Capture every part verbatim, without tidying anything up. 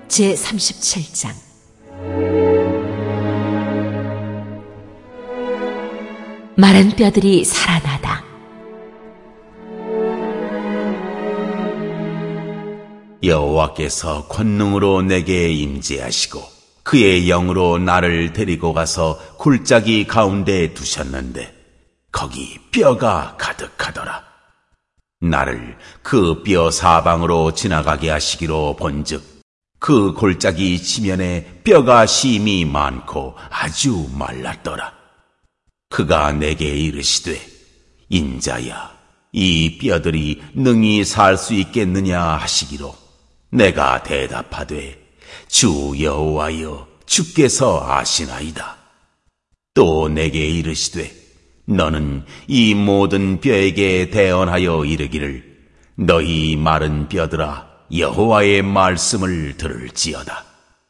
제삼십칠 장. 마른 뼈들이 살아나다. 여호와께서 권능으로 내게 임재하시고 그의 영으로 나를 데리고 가서 골짜기 가운데 두셨는데 거기 뼈가 가득하더라. 나를 그 뼈 사방으로 지나가게 하시기로 본즉 그 골짜기 지면에 뼈가 심이 많고 아주 말랐더라. 그가 내게 이르시되 인자야, 이 뼈들이 능히 살 수 있겠느냐 하시기로 내가 대답하되 주 여호와여, 주께서 아시나이다. 또 내게 이르시되 너는 이 모든 뼈에게 대언하여 이르기를 너희 마른 뼈들아, 여호와의 말씀을 들을지어다.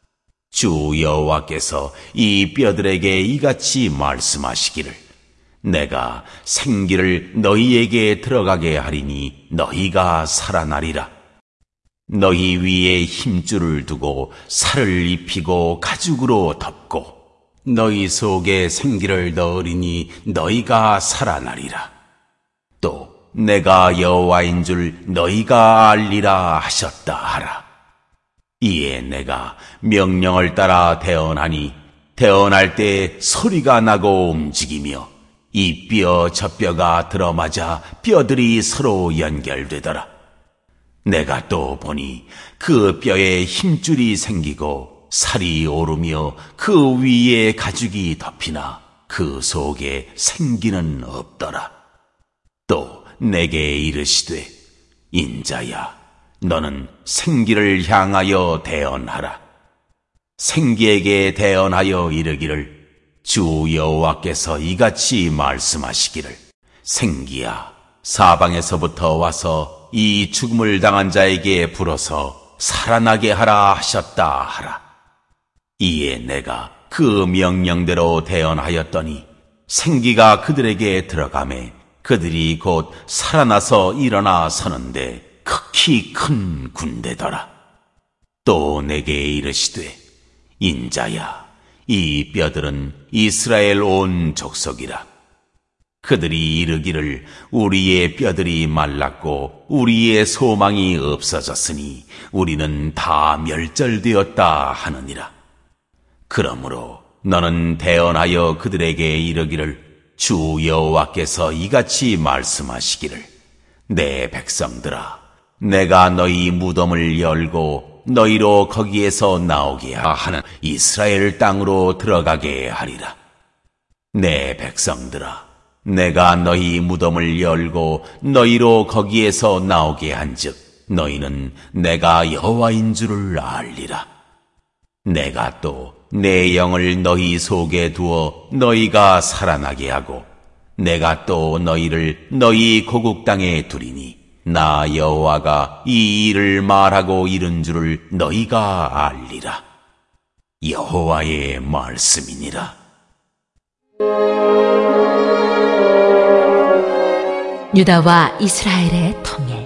주 여호와께서 이 뼈들에게 이같이 말씀하시기를 내가 생기를 너희에게 들어가게 하리니 너희가 살아나리라. 너희 위에 힘줄을 두고 살을 입히고 가죽으로 덮고 너희 속에 생기를 넣으리니 너희가 살아나리라. 또 내가 여호와인 줄 너희가 알리라 하셨다 하라. 이에 내가 명령을 따라 대언하니 대언할 때 소리가 나고 움직이며 이 뼈 저 뼈가 들어맞아 뼈들이 서로 연결되더라. 내가 또 보니 그 뼈에 힘줄이 생기고 살이 오르며 그 위에 가죽이 덮이나 그 속에 생기는 없더라. 또 내게 이르시되 인자야, 너는 생기를 향하여 대언하라. 생기에게 대언하여 이르기를 주 여호와께서 이같이 말씀하시기를 생기야, 사방에서부터 와서 이 죽음을 당한 자에게 불어서 살아나게 하라 하셨다 하라. 이에 내가 그 명령대로 대언하였더니 생기가 그들에게 들어가매 그들이 곧 살아나서 일어나 서는데 극히 큰 군대더라. 또 내게 이르시되 인자야, 이 뼈들은 이스라엘 온 족속이라. 그들이 이르기를 우리의 뼈들이 말랐고 우리의 소망이 없어졌으니 우리는 다 멸절되었다 하느니라. 그러므로 너는 대언하여 그들에게 이르기를 주 여호와께서 이같이 말씀하시기를 내 백성들아, 내가 너희 무덤을 열고 너희로 거기에서 나오게 하는 이스라엘 땅으로 들어가게 하리라. 내 백성들아, 내가 너희 무덤을 열고 너희로 거기에서 나오게 한즉 너희는 내가 여호와인 줄을 알리라. 내가 또 내 영을 너희 속에 두어 너희가 살아나게 하고 내가 또 너희를 너희 고국 땅에 두리니 나 여호와가 이 일을 말하고 이른 줄을 너희가 알리라. 여호와의 말씀이니라. 유다와 이스라엘의 통일.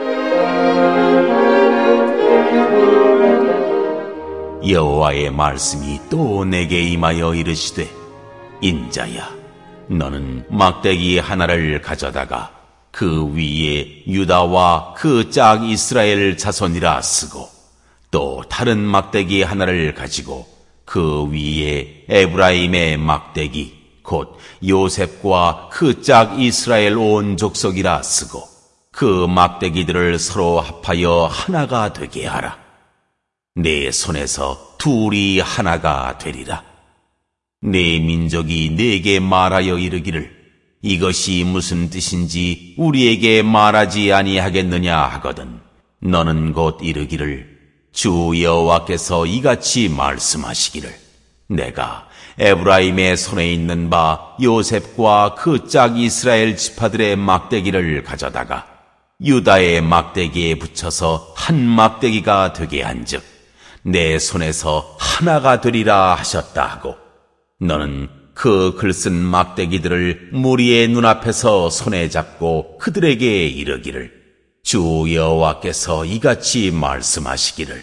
여호와의 말씀이 또 내게 임하여 이르시되 인자야, 너는 막대기 하나를 가져다가 그 위에 유다와 그 짝 이스라엘 자손이라 쓰고 또 다른 막대기 하나를 가지고 그 위에 에브라임의 막대기 곧 요셉과 그 짝 이스라엘 온 족속이라 쓰고 그 막대기들을 서로 합하여 하나가 되게 하라. 내 손에서 둘이 하나가 되리라. 내 민족이 내게 말하여 이르기를 이것이 무슨 뜻인지 우리에게 말하지 아니하겠느냐 하거든 너는 곧 이르기를 주 여호와께서 이같이 말씀하시기를 내가 에브라임의 손에 있는 바 요셉과 그 짝 이스라엘 지파들의 막대기를 가져다가 유다의 막대기에 붙여서 한 막대기가 되게 한즉 내 손에서 하나가 되리라 하셨다 하고 너는 그 글쓴 막대기들을 무리의 눈앞에서 손에 잡고 그들에게 이르기를 주 여호와께서 이같이 말씀하시기를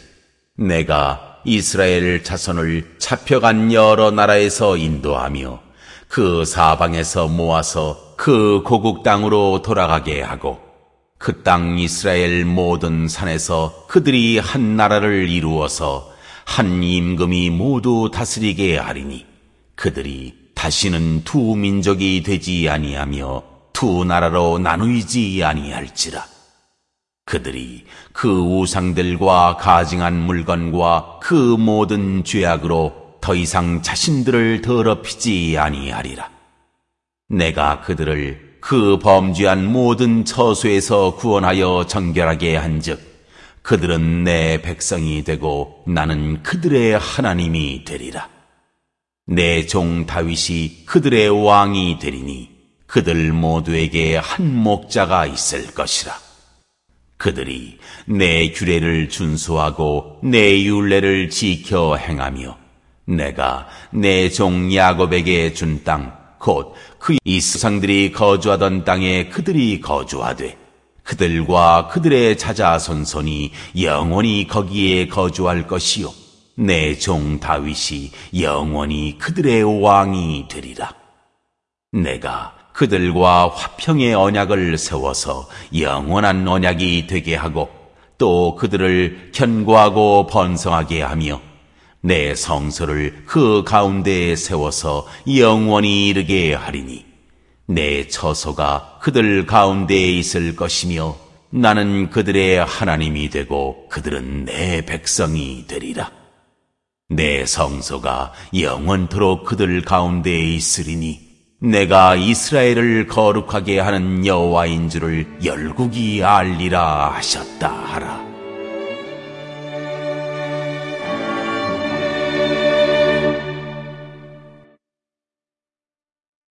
내가 이스라엘 자손을 잡혀간 여러 나라에서 인도하며 그 사방에서 모아서 그 고국 땅으로 돌아가게 하고 그 땅 이스라엘 모든 산에서 그들이 한 나라를 이루어서 한 임금이 모두 다스리게 하리니 그들이 다시는 두 민족이 되지 아니하며 두 나라로 나누이지 아니할지라. 그들이 그 우상들과 가증한 물건과 그 모든 죄악으로 더 이상 자신들을 더럽히지 아니하리라. 내가 그들을 그 범죄한 모든 처소에서 구원하여 정결하게 한즉 그들은 내 백성이 되고 나는 그들의 하나님이 되리라. 내 종 다윗이 그들의 왕이 되리니 그들 모두에게 한 목자가 있을 것이라. 그들이 내 규례를 준수하고 내 율례를 지켜 행하며 내가 내 종 야곱에게 준 땅 곧 그 이스상들이 거주하던 땅에 그들이 거주하되 그들과 그들의 자자손손이 영원히 거기에 거주할 것이요 내 종 다윗이 영원히 그들의 왕이 되리라. 내가 그들과 화평의 언약을 세워서 영원한 언약이 되게 하고 또 그들을 견고하고 번성하게 하며 내 성소를 그 가운데에 세워서 영원히 이르게 하리니 내 처소가 그들 가운데에 있을 것이며 나는 그들의 하나님이 되고 그들은 내 백성이 되리라. 내 성소가 영원토록 그들 가운데에 있으리니 내가 이스라엘을 거룩하게 하는 여호와인 줄을 열국이 알리라 하셨다 하라.